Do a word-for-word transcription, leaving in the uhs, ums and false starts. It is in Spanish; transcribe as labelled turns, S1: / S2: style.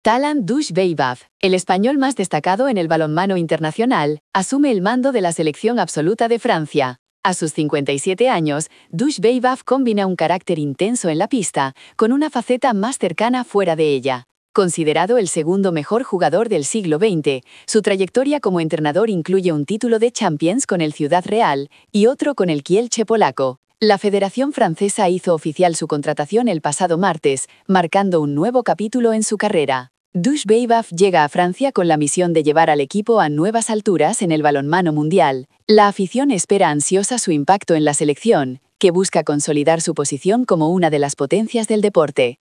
S1: Talant Dushbayev, el español más destacado en el balonmano internacional, asume el mando de la selección absoluta de Francia. A sus cincuenta y siete años, Dushbayev combina un carácter intenso en la pista con una faceta más cercana fuera de ella. Considerado el segundo mejor jugador del siglo veinte, su trayectoria como entrenador incluye un título de Champions con el Ciudad Real y otro con el Kielce polaco. La Federación Francesa hizo oficial su contratación el pasado martes, marcando un nuevo capítulo en su carrera. Dushbayev llega a Francia con la misión de llevar al equipo a nuevas alturas en el balonmano mundial. La afición espera ansiosa su impacto en la selección, que busca consolidar su posición como una de las potencias del deporte.